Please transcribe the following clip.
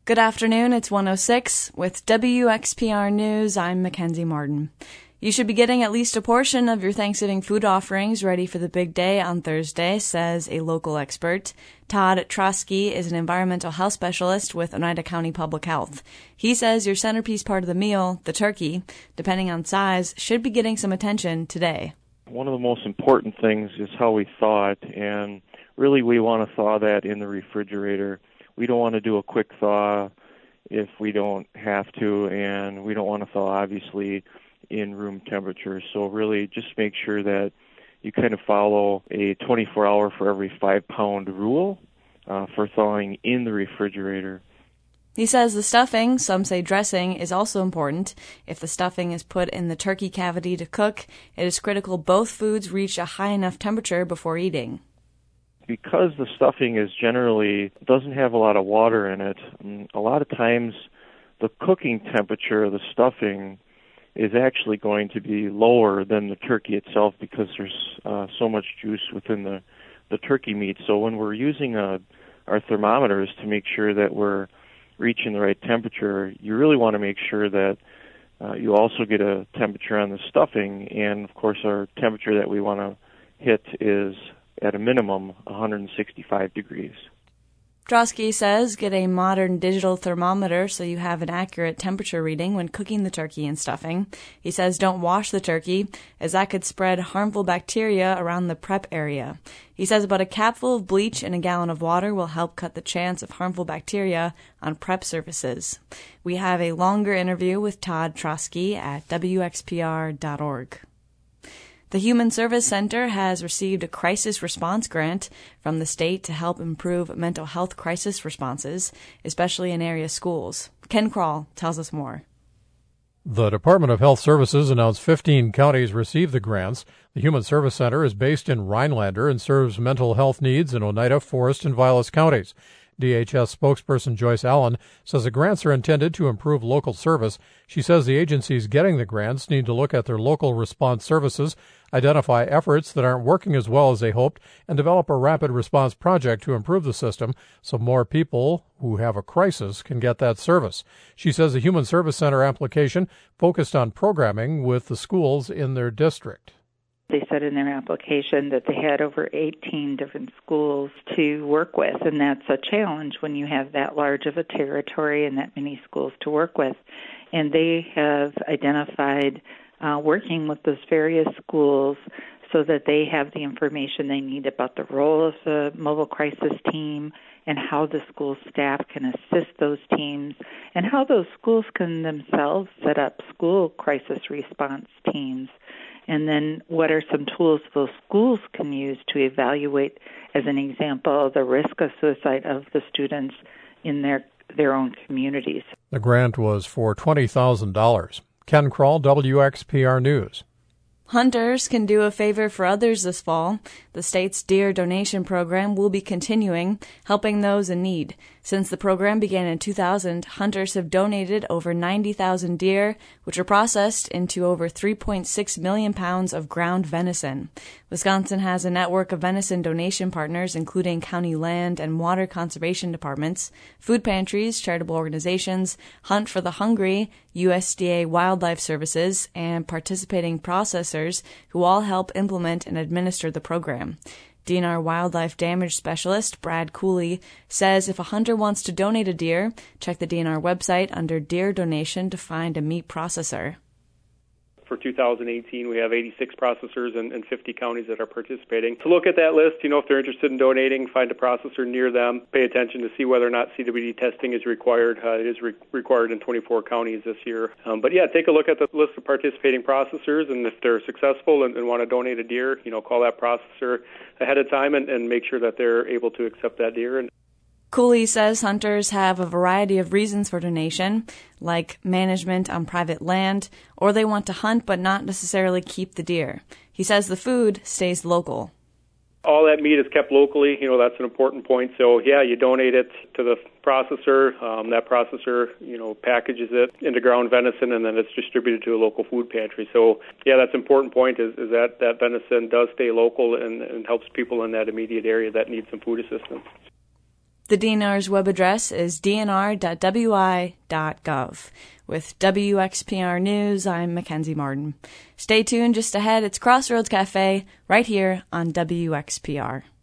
Good afternoon, it's 106. With WXPR News, I'm Mackenzie Martin. You should be getting at least a portion of your Thanksgiving food offerings ready for the big day on Thursday, says a local expert. Todd Trosky is an environmental health specialist with Oneida County Public Health. He says your centerpiece part of the meal, the turkey, depending on size, should be getting some attention today. One of the most important things is how we thaw it, and really we want to thaw that in the refrigerator. We don't want to do a quick thaw if we don't have to, and we don't want to thaw, obviously, in room temperature. So really just make sure that you kind of follow a 24-hour for every 5-pound rule for thawing in the refrigerator. He says the stuffing, some say dressing, is also important. If the stuffing is put in the turkey cavity to cook, it is critical both foods reach a high enough temperature before eating. Because the stuffing doesn't have a lot of water in it, a lot of times the cooking temperature of the stuffing is actually going to be lower than the turkey itself because there's so much juice within the turkey meat. So when we're using our thermometers to make sure that we're reaching the right temperature, you really want to make sure that you also get a temperature on the stuffing. And, of course, our temperature that we want to hit is, at a minimum, 165 degrees. Trosky says get a modern digital thermometer so you have an accurate temperature reading when cooking the turkey and stuffing. He says don't wash the turkey, as that could spread harmful bacteria around the prep area. He says about a capful of bleach in a gallon of water will help cut the chance of harmful bacteria on prep surfaces. We have a longer interview with Todd Trosky at WXPR.org. The Human Service Center has received a crisis response grant from the state to help improve mental health crisis responses, especially in area schools. Ken Kroll tells us more. The Department of Health Services announced 15 counties received the grants. The Human Service Center is based in Rhinelander and serves mental health needs in Oneida, Forest, and Vilas counties. DHS spokesperson Joyce Allen says the grants are intended to improve local service. She says the agencies getting the grants need to look at their local response services, identify efforts that aren't working as well as they hoped, and develop a rapid response project to improve the system so more people who have a crisis can get that service. She says the Human Service Center application focused on programming with the schools in their district. They said in their application that they had over 18 different schools to work with, and that's a challenge when you have that large of a territory and that many schools to work with. And they have identified working with those various schools so that they have the information they need about the role of the mobile crisis team and how the school staff can assist those teams and how those schools can themselves set up school crisis response teams. And then what are some tools those schools can use to evaluate, as an example, the risk of suicide of the students in their own communities. The grant was for $20,000. Ken Kroll, WXPR News. Hunters can do a favor for others this fall. The state's deer donation program will be continuing, helping those in need. Since the program began in 2000, hunters have donated over 90,000 deer, which are processed into over 3.6 million pounds of ground venison. Wisconsin has a network of venison donation partners, including county land and water conservation departments, food pantries, charitable organizations, Hunt for the Hungry, USDA Wildlife Services, and participating processors who all help implement and administer the program. DNR Wildlife Damage Specialist Brad Cooley says if a hunter wants to donate a deer, check the DNR website under deer donation to find a meat processor. For 2018, we have 86 processors in 50 counties that are participating. To look at that list, if they're interested in donating, find a processor near them, pay attention to see whether or not CWD testing is required. It is required in 24 counties this year. Take a look at the list of participating processors, and if they're successful and want to donate a deer, call that processor ahead of time and make sure that they're able to accept that deer. Cooley says hunters have a variety of reasons for donation, like management on private land, or they want to hunt but not necessarily keep the deer. He says the food stays local. All that meat is kept locally. That's an important point. So, you donate it to the processor. That processor, packages it into ground venison, and then it's distributed to a local food pantry. So, that's an important point is that venison does stay local and helps people in that immediate area that need some food assistance. The DNR's web address is dnr.wi.gov. With WXPR News, I'm Mackenzie Martin. Stay tuned. Just ahead, it's Crossroads Cafe right here on WXPR.